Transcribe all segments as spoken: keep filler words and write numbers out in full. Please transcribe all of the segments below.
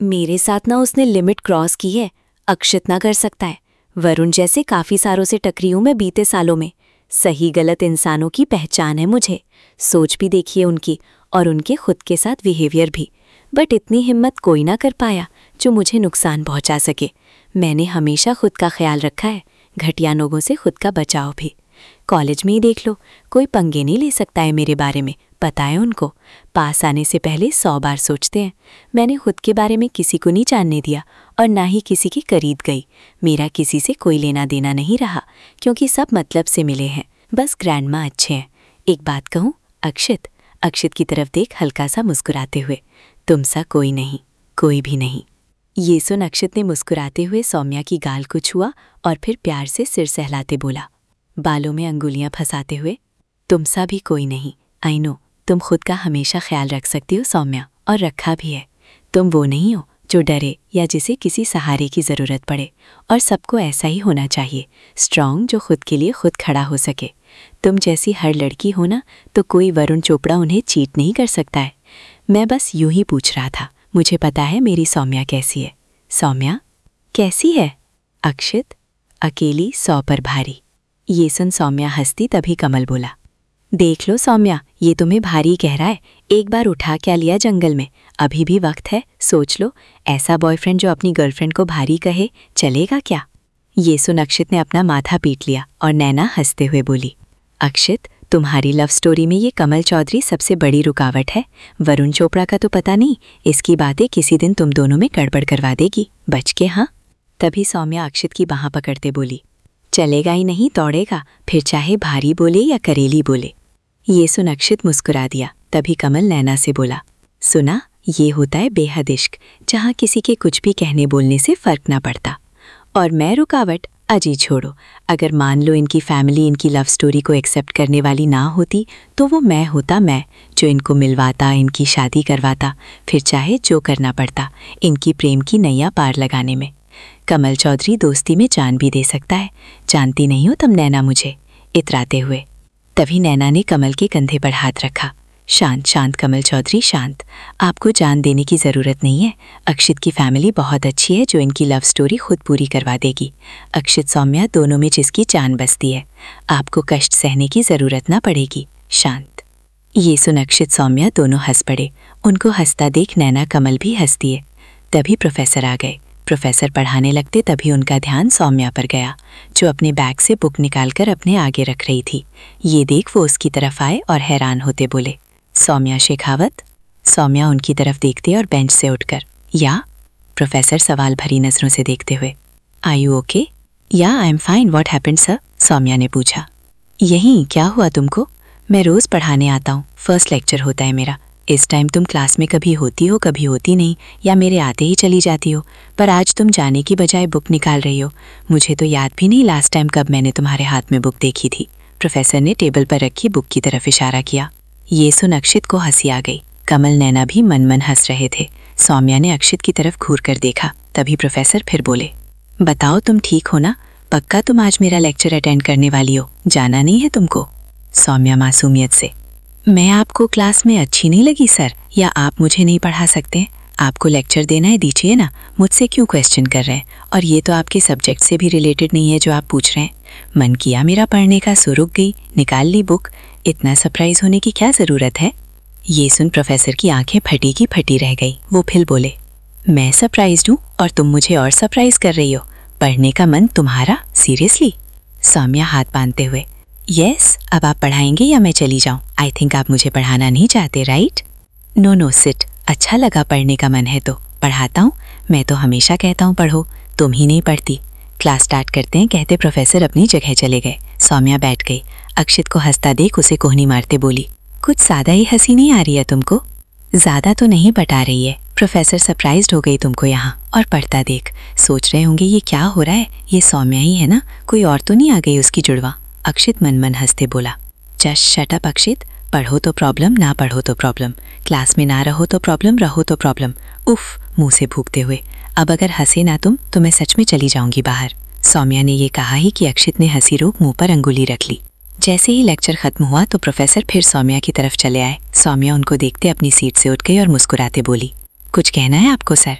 मेरे साथ ना उसने लिमिट क्रॉस की है, अक्षित ना कर सकता है। वरुण जैसे काफी सारों से टकरी हूं मैं बीते सालों में। सही गलत इंसानों की पहचान है मुझे, सोच भी देखिए उनकी और उनके खुद के साथ बिहेवियर भी। बट इतनी हिम्मत कोई ना कर पाया जो मुझे नुकसान पहुंचा सके। मैंने हमेशा खुद का ख्याल रखा है, घटिया लोगों से खुद का बचाव भी। कॉलेज में ही देख लो, कोई पंगे नहीं ले सकता है मेरे बारे में, पता है उनको। पास आने से पहले सौ बार सोचते हैं। मैंने खुद के बारे में किसी को नहीं जानने दिया और ना ही किसी के करीब गई। मेरा किसी से कोई लेना देना नहीं रहा, क्योंकि सब मतलब से मिले हैं। बस ग्रैंडमा अच्छे हैं। एक बात कहूँ अक्षित, अक्षित की तरफ देख हल्का सा मुस्कुराते हुए, तुम सा कोई नहीं, कोई भी नहीं। ये सुन अक्षित ने मुस्कुराते हुए सौम्या की गाल को छुआ और फिर प्यार से सिर सहलाते बोला, बालों में अंगुलियां फंसाते हुए, तुम सा भी कोई नहीं। आई नो, तुम खुद का हमेशा ख्याल रख सकती हो सौम्या, और रखा भी है। तुम वो नहीं हो जो डरे या जिसे किसी सहारे की ज़रूरत पड़े। और सबको ऐसा ही होना चाहिए, स्ट्रॉन्ग, जो खुद के लिए खुद खड़ा हो सके। तुम जैसी हर लड़की हो ना, तो कोई वरुण चोपड़ा उन्हें चीट नहीं कर सकता है। मैं बस यूं ही पूछ रहा था, मुझे पता है मेरी सौम्या कैसी है। सौम्या कैसी है? अक्षित अकेली सौ पर भारी। ये सुन सौम्या हंसती, तभी कमल बोला, देख लो सौम्या, ये तुम्हें भारी कह रहा है। एक बार उठा क्या लिया जंगल में, अभी भी वक्त है, सोच लो। ऐसा बॉयफ्रेंड जो अपनी गर्लफ्रेंड को भारी कहे, चलेगा क्या? ये सुन अक्षित ने अपना माथा पीट लिया और नैना हंसते हुए बोली, अक्षित, तुम्हारी लव स्टोरी में ये कमल चौधरी सबसे बड़ी रुकावट है। वरुण चोपड़ा का तो पता नहीं, इसकी बातें किसी दिन तुम दोनों में गड़बड़ करवा देगी, बच के। हाँ। तभी सौम्या अक्षित की बाँह पकड़ते बोली, चलेगा ही नहीं, दौड़ेगा, फिर चाहे भारी बोले या करेली बोले। ये सुन अक्षित मुस्कुरा दिया। तभी कमल नैना से बोला, सुना, ये होता है बेहद इश्क, जहाँ किसी के कुछ भी कहने बोलने से फर्क ना पड़ता। और मैं रुकावट, अजी छोड़ो। अगर मान लो इनकी फैमिली इनकी लव स्टोरी को एक्सेप्ट करने वाली ना होती, तो वो मैं होता, मैं जो इनको मिलवाता, इनकी शादी करवाता, फिर चाहे जो करना पड़ता इनकी प्रेम की नैया पार लगाने में। कमल चौधरी दोस्ती में जान भी दे सकता है, जानती नहीं हो तुम नैना मुझे, इतराते हुए। तभी नैना ने कमल के कंधे पर हाथ रखा। शांत शांत कमल चौधरी, शांत। आपको जान देने की ज़रूरत नहीं है। अक्षित की फैमिली बहुत अच्छी है, जो इनकी लव स्टोरी खुद पूरी करवा देगी। अक्षित सौम्या दोनों में जिसकी जान बसती है, आपको कष्ट सहने की ज़रूरत ना पड़ेगी। शांत। ये सुन अक्षित सौम्या दोनों हंस पड़े। उनको हंसता देख नैना कमल भी हंसती है। तभी प्रोफेसर आ गए। प्रोफेसर पढ़ाने लगते, तभी उनका ध्यान सौम्या पर गया, जो अपने बैग से बुक निकालकर अपने आगे रख रही थी। ये देख वो उसकी तरफ आए और हैरान होते बोले, सौम्या शेखावत। सौम्या उनकी तरफ देखते और बेंच से उठकर, या? प्रोफेसर सवाल भरी नज़रों से देखते हुए, are you okay? Yeah I am fine, what happened sir? Saumya ने पूछा। यहीं क्या हुआ तुमको? मैं रोज़ पढ़ाने आता हूँ, फर्स्ट लेक्चर होता है मेरा। इस टाइम तुम क्लास में कभी होती हो, कभी होती नहीं, या मेरे आते ही चली जाती हो। पर आज तुम जाने की बजाय बुक निकाल रही हो। मुझे तो याद भी नहीं लास्ट टाइम कब मैंने तुम्हारे हाथ में बुक देखी थी। प्रोफेसर ने टेबल पर रखी बुक की तरफ इशारा किया। ये सुन अक्षित को हंसी आ गई। कमल नैना भी मन मन हंस रहे थे। सौम्या ने अक्षित की तरफ घूर कर देखा। तभी प्रोफेसर फिर बोले, बताओ तुम ठीक हो ना? पक्का तुम आज मेरा लेक्चर अटेंड करने वाली हो, जाना नहीं है तुमको? सौम्या मासूमियत से, मैं आपको क्लास में अच्छी नहीं लगी सर, या आप मुझे नहीं पढ़ा सकते? आपको लेक्चर देना है, दीजिए ना, मुझसे क्यों क्वेश्चन कर रहे हैं? और ये तो आपके सब्जेक्ट से भी रिलेटेड नहीं है जो आप पूछ रहे हैं। मन किया मेरा पढ़ने का, सो रुक गई, निकाल ली बुक। इतना सरप्राइज होने की क्या ज़रूरत है? ये सुन प्रोफेसर की आंखें फटी की फटी रह गई। वो फिर बोले, मैं सरप्राइज्ड हूँ और तुम मुझे और सरप्राइज कर रही हो? पढ़ने का मन तुम्हारा, सीरियसली? सौम्या हाथ बांधते हुए, यस yes, अब आप पढ़ाएंगे या मैं चली जाऊं? आई थिंक आप मुझे पढ़ाना नहीं चाहते, राइट? नो नो सिट, अच्छा लगा, पढ़ने का मन है तो पढ़ाता हूँ। मैं तो हमेशा कहता हूँ पढ़ो, तुम ही नहीं पढ़ती। क्लास स्टार्ट करते हैं, कहते प्रोफेसर अपनी जगह चले गए। सौम्या बैठ गई। अक्षित को हंसता देख उसे कोहनी मारते बोली, कुछ ज़्यादा ही हंसी नहीं आ रही है तुमको? ज़्यादा तो नहीं बता रही है, प्रोफेसर सरप्राइज्ड हो गई तुमको यहाँ और पढ़ता देख। सोच रहे होंगे ये क्या हो रहा है, ये सौम्या ही है ना, कोई और तो नहीं आ गई उसकी जुड़वा? अक्षित मन मन हंसते बोला, जस्ट शट अप अक्षित, पढ़ो तो प्रॉब्लम, ना पढ़ो तो प्रॉब्लम, क्लास में ना रहो तो प्रॉब्लम, रहो तो प्रॉब्लम। उफ, मुंह से भूखते हुए, अब अगर हंसे ना तुम तो मैं सच में चली जाऊंगी बाहर। सौम्या ने ये कहा ही कि अक्षित ने हंसी रोक मुंह पर अंगुली रख ली। जैसे ही लेक्चर खत्म हुआ तो प्रोफेसर फिर सौम्या की तरफ चले आए। सौम्या उनको देखते अपनी सीट से उठ गई और मुस्कुराते बोली, कुछ कहना है आपको सर?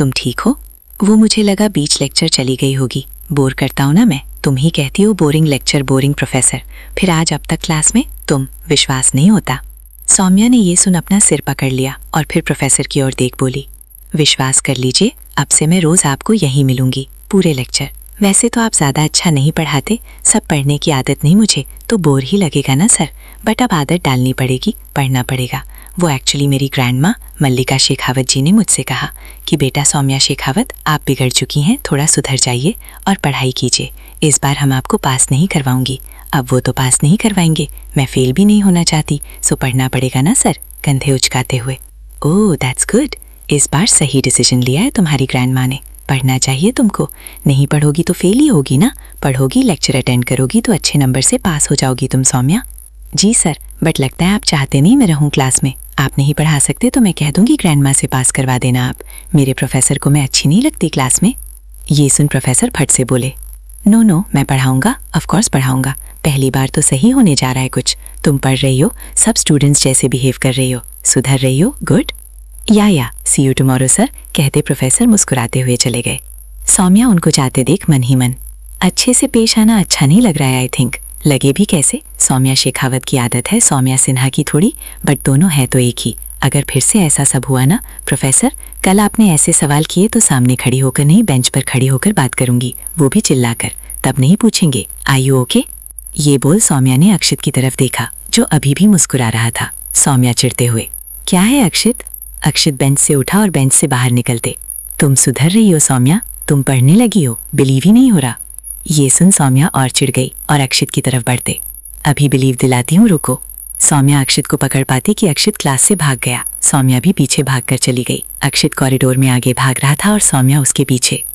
तुम ठीक हो? वो मुझे लगा बीच लेक्चर चली गई होगी। बोर करता हूँ ना मैं? तुम ही कहती हो बोरिंग लेक्चर, बोरिंग प्रोफेसर। फिर आज अब तक क्लास में तुम, विश्वास नहीं होता। सौम्या ने ये सुन अपना सिर पकड़ लिया और फिर प्रोफेसर की ओर देख बोली, विश्वास कर लीजिए, अब से मैं रोज आपको यहीं मिलूंगी, पूरे लेक्चर। वैसे तो आप ज़्यादा अच्छा नहीं पढ़ाते, सब पढ़ने की आदत नहीं मुझे, तो बोर ही लगेगा ना सर। बट अब आदत डालनी पड़ेगी, पढ़ना पड़ेगा। वो एक्चुअली मेरी ग्रैंड माँ मल्लिका शेखावत जी ने मुझसे कहा कि बेटा सौम्या शेखावत, आप बिगड़ चुकी हैं, थोड़ा सुधर जाइए और पढ़ाई कीजिए। इस बार हम आपको पास नहीं करवाऊंगी। अब वो तो पास नहीं करवाएंगे, मैं फेल भी नहीं होना चाहती, सो पढ़ना पड़ेगा ना सर, कंधे उचकाते हुए। ओह दैट्स गुड, इस बार सही डिसीजन लिया है तुम्हारी ग्रैंड माँ ने। पढ़ना चाहिए तुमको, नहीं पढ़ोगी तो फेल ही होगी ना। पढ़ोगी, लेक्चर अटेंड करोगी तो अच्छे नंबर से पास हो जाओगी तुम सौम्या। जी सर, बट लगता है आप चाहते नहीं मैं रहूं क्लास में। आप नहीं पढ़ा सकते तो मैं कह दूंगी ग्रैंड माँ से पास करवा देना आप। मेरे प्रोफेसर को मैं अच्छी नहीं लगती क्लास में। ये सुन प्रोफेसर फट से बोले, नो नो मैं पढ़ाऊंगा, ऑफकोर्स पढ़ाऊंगा। पहली बार तो सही होने जा रहा है कुछ। तुम पढ़ रही हो, सब स्टूडेंट्स जैसे बिहेव कर रही हो, सुधर रही हो, good. Yeah yeah see you tomorrow sir, कहते प्रोफेसर मुस्कुराते हुए चले गए। सौम्या उनको जाते देख मन ही मन, अच्छे से पेश आना अच्छा नहीं लग रहा है। आई थिंक लगे भी कैसे, सौम्या शेखावत की आदत है, सौम्या सिन्हा की थोड़ी, बट दोनों है तो एक ही। अगर फिर से ऐसा सब हुआ ना प्रोफेसर, कल आपने ऐसे सवाल किए तो सामने खड़ी होकर नहीं, बेंच पर खड़ी होकर बात करूंगी, वो भी चिल्लाकर। तब नहीं पूछेंगे आई यू ओके। ये बोल सौम्या ने अक्षित की तरफ देखा, जो अभी भी मुस्कुरा रहा था। सौम्या चिढ़ते हुए, क्या है अक्षित? अक्षित बेंच से उठा और बेंच से बाहर निकलते, तुम सुधर रही हो सौम्या, तुम पढ़ने लगी हो, बिलीव ही नहीं हो रहा। ये सुन सौम्या और चिढ़ गई और अक्षित की तरफ बढ़ते, अभी बिलीव दिलाती हूँ, रुको। सौम्या अक्षित को पकड़ पाती कि अक्षित क्लास से भाग गया। सौम्या भी पीछे भागकर चली गई। अक्षित कॉरिडोर में आगे भाग रहा था और सौम्या उसके पीछे।